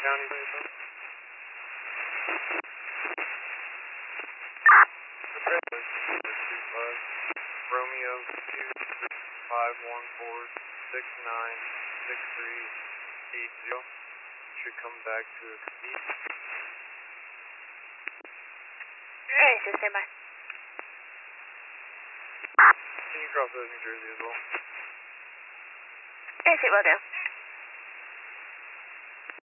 County, please. Romeo 25146963680 should come back to Exceed. Alright, so stand by. Can you cross over New Jersey as well? Alright, will do.